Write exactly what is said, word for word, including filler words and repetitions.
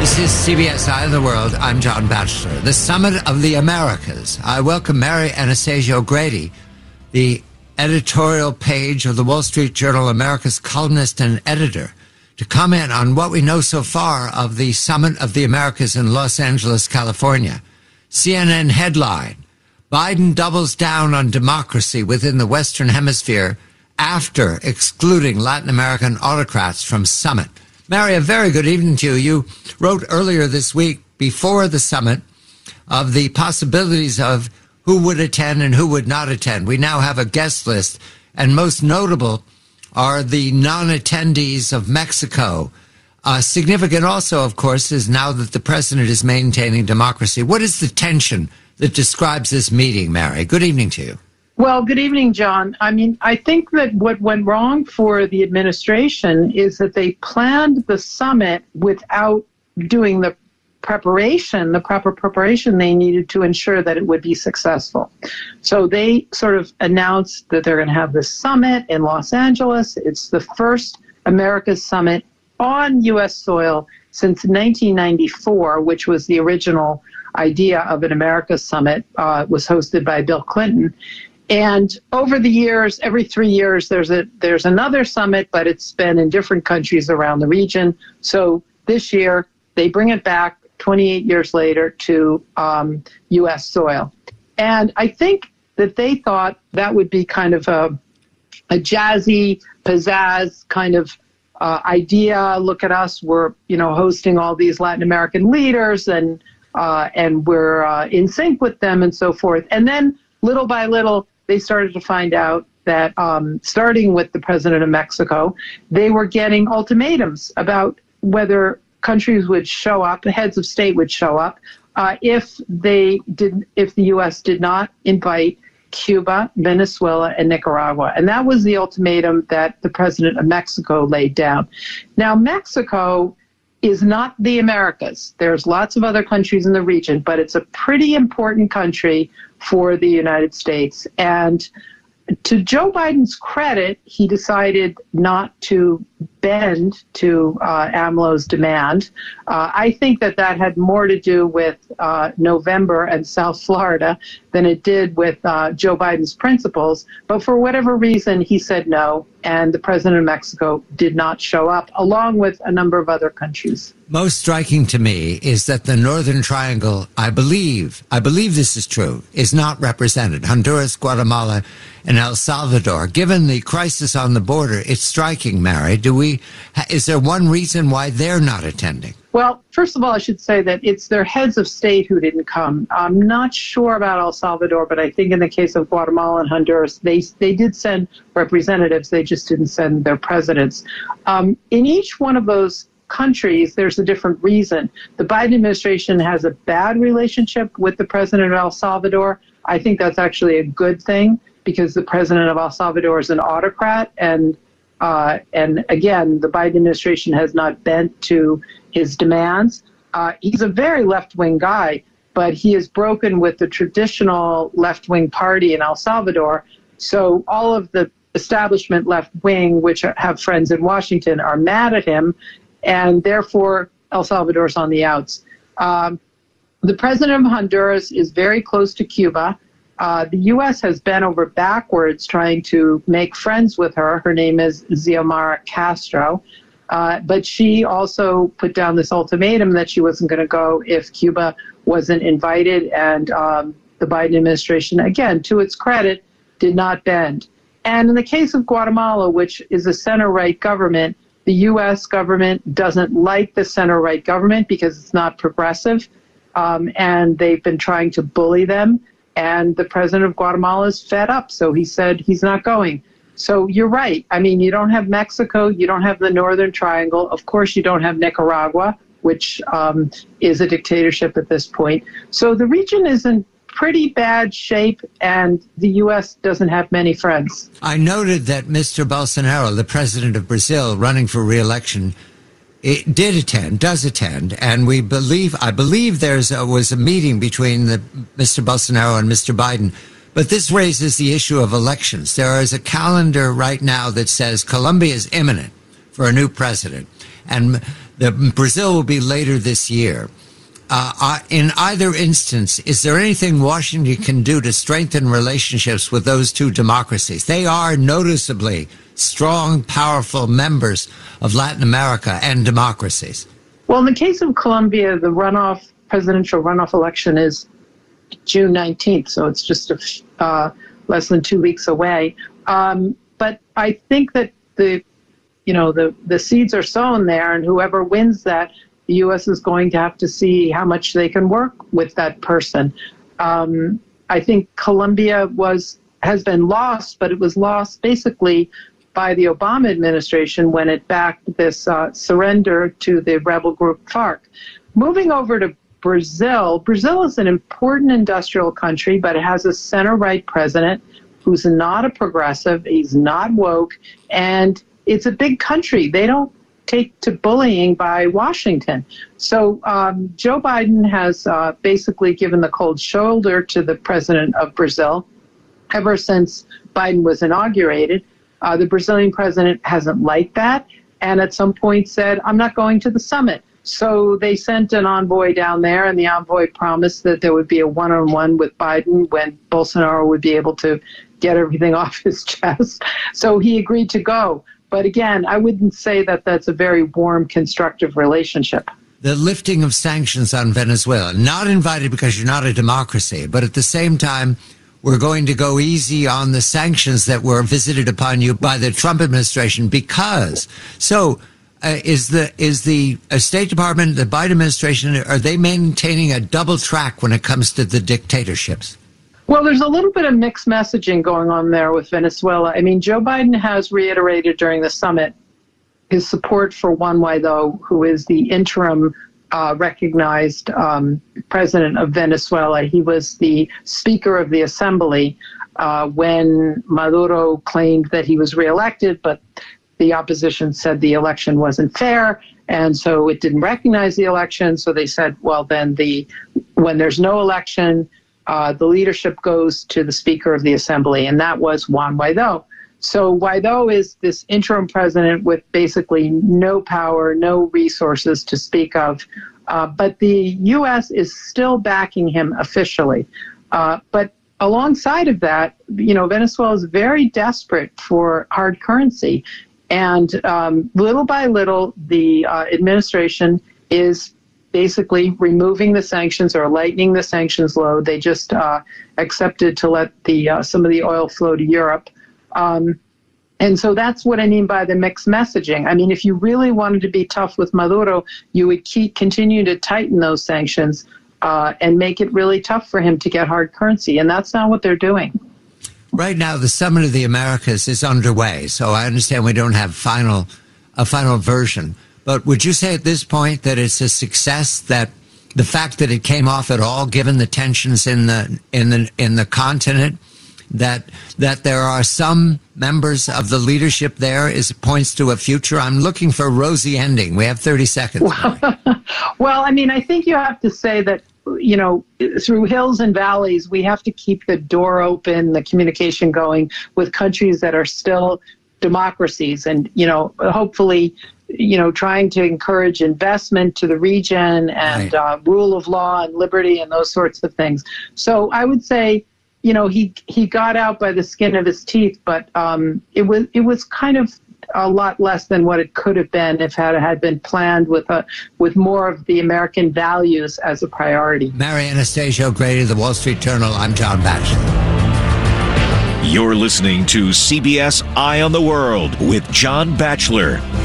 This is C B S Eye of the World. I'm John Batchelor. The Summit of the Americas. I welcome Mary Anastasia O'Grady, the editorial page of the Wall Street Journal America's columnist and editor, to comment on what we know so far of the Summit of the Americas in Los Angeles, California. C N N headline: Biden doubles down on democracy within the Western Hemisphere after excluding Latin American autocrats from summit. Mary, a very good evening to you. You wrote earlier this week, before the summit, of the possibilities of who would attend and who would not attend. We now have a guest list, and most notable are the non-attendees of Mexico. Uh, significant also, of course, is now that the president is maintaining democracy. What is the tension that describes this meeting, Mary? Good evening to you. Well, good evening, John. I mean, I think that what went wrong for the administration is that they planned the summit without doing the preparation, the proper preparation they needed to ensure that it would be successful. So they sort of announced that they're going to have this summit in Los Angeles. It's the first America's summit on U S soil since nineteen ninety-four, which was the original idea of an America's summit. Uh, it was hosted by Bill Clinton. And over the years, every three years, there's a there's another summit, but it's been in different countries around the region. So this year, they bring it back twenty-eight years later to um, U S soil. And I think that they thought that would be kind of a, a jazzy, pizzazz kind of uh, idea. Look at us, we're you know hosting all these Latin American leaders, and uh, and we're uh, in sync with them and so forth. And then little by little, they started to find out that, um, starting with the president of Mexico, they were getting ultimatums about whether countries would show up, the heads of state would show up, uh, if they did, if the U S did not invite Cuba, Venezuela, and Nicaragua. And that was the ultimatum that the president of Mexico laid down. Now, Mexico is not the Americas. There's lots of other countries in the region, but it's a pretty important country for the United States. And to Joe Biden's credit, he decided not to bend to uh, AMLO's demand. Uh, I think that that had more to do with uh, November and South Florida than it did with uh, Joe Biden's principles. But for whatever reason, he said no, and the president of Mexico did not show up, along with a number of other countries. Most striking to me is that the Northern Triangle, I believe, I believe this is true, is not represented. Honduras, Guatemala, and El Salvador. Given the crisis on the border, it's striking, Mary. Do we, is there one reason why they're not attending? Well, first of all, I should say that it's their heads of state who didn't come. I'm not sure about El Salvador, but I think in the case of Guatemala and Honduras, they they did send representatives. They just didn't send their presidents. Um, in each one of those countries, there's a different reason. The Biden administration has a bad relationship with the president of El Salvador. I think that's actually a good thing, because the president of El Salvador is an autocrat, and uh, and again, the Biden administration has not bent to his demands. Uh, he's a very left-wing guy, but he is broken with the traditional left-wing party in El Salvador. So all of the establishment left-wing, which have friends in Washington, are mad at him, and therefore El Salvador's on the outs. Um, the president of Honduras is very close to Cuba. Uh, the U S has bent over backwards trying to make friends with her. Her name is Xiomara Castro. Uh, but she also put down this ultimatum that she wasn't going to go if Cuba wasn't invited. And um, the Biden administration, again, to its credit, did not bend. And in the case of Guatemala, which is a center-right government, the U S government doesn't like the center-right government because it's not progressive. Um, and they've been trying to bully them. And the president of Guatemala is fed up. So he said he's not going. So you're right. I mean, you don't have Mexico. You don't have the Northern Triangle. Of course, you don't have Nicaragua, which um, is a dictatorship at this point. So the region is in pretty bad shape, and the U S doesn't have many friends. I noted that Mister Bolsonaro, the president of Brazil, running for re-election, it did attend, does attend, and we believe, I believe there's a, was a meeting between the, Mister Bolsonaro and Mister Biden. But this raises the issue of elections. There is a calendar right now that says Colombia is imminent for a new president. And The, Brazil will be later this year. Uh, in either instance, is there anything Washington can do to strengthen relationships with those two democracies? They are noticeably strong, powerful members of Latin America and democracies. Well, in the case of Colombia, the runoff, presidential runoff election is June nineteenth, so it's just a, uh, less than two weeks away. Um, but I think that the, you know, the, the seeds are sown there, and whoever wins that, the U S is going to have to see how much they can work with that person. Um, I think Colombia was has been lost, but it was lost basically by the Obama administration when it backed this uh, surrender to the rebel group FARC. Moving over to Brazil, Brazil is an important industrial country, but it has a center-right president who's not a progressive, he's not woke, and it's a big country. They don't take to bullying by Washington. So um, Joe Biden has uh, basically given the cold shoulder to the president of Brazil ever since Biden was inaugurated. Uh, the Brazilian president hasn't liked that, and at some point said, I'm not going to the summit. So they sent an envoy down there, and the envoy promised that there would be a one-on-one with Biden when Bolsonaro would be able to get everything off his chest. So he agreed to go. But again, I wouldn't say that that's a very warm, constructive relationship. The lifting of sanctions on Venezuela, not invited because you're not a democracy, but at the same time, we're going to go easy on the sanctions that were visited upon you by the Trump administration because. So uh, is the is the uh, State Department, the Biden administration, are they maintaining a double track when it comes to the dictatorships? Well, there's a little bit of mixed messaging going on there with Venezuela. I mean, Joe Biden has reiterated during the summit his support for Juan Guaidó, who is the interim uh, recognized um, president of Venezuela. He was the Speaker of the Assembly uh, when Maduro claimed that he was reelected, but the opposition said the election wasn't fair, and so it didn't recognize the election. So they said, well, then the when there's no election, Uh, the leadership goes to the Speaker of the Assembly, and that was Juan Guaidó. So Guaidó is this interim president with basically no power, no resources to speak of. Uh, but the U S is still backing him officially. Uh, but alongside of that, you know, Venezuela is very desperate for hard currency. And um, little by little, the uh, administration is basically removing the sanctions or lightening the sanctions load. They just uh, accepted to let the uh, some of the oil flow to Europe. Um, and so that's what I mean by the mixed messaging. I mean, if you really wanted to be tough with Maduro, you would keep continue to tighten those sanctions uh, and make it really tough for him to get hard currency. And that's not what they're doing. Right now, the Summit of the Americas is underway. So I understand we don't have final a final version. But would you say at this point that it's a success, that the fact that it came off at all, given the tensions in the in the in the continent, that that there are some members of the leadership there is points to a future? I'm looking for a rosy ending. We have thirty seconds. Well, well, I mean, I think you have to say that, you know, through hills and valleys, we have to keep the door open, the communication going with countries that are still democracies, and, you know, hopefully, you know, trying to encourage investment to the region and right. uh, rule of law and liberty and those sorts of things. So I would say, you know, he he got out by the skin of his teeth, but um, it was it was kind of a lot less than what it could have been if it had been planned with a with more of the American values as a priority. Mary Anastasia O'Grady, The Wall Street Journal. I'm John Batchelor. You're listening to C B S Eye on the World with John Batchelor.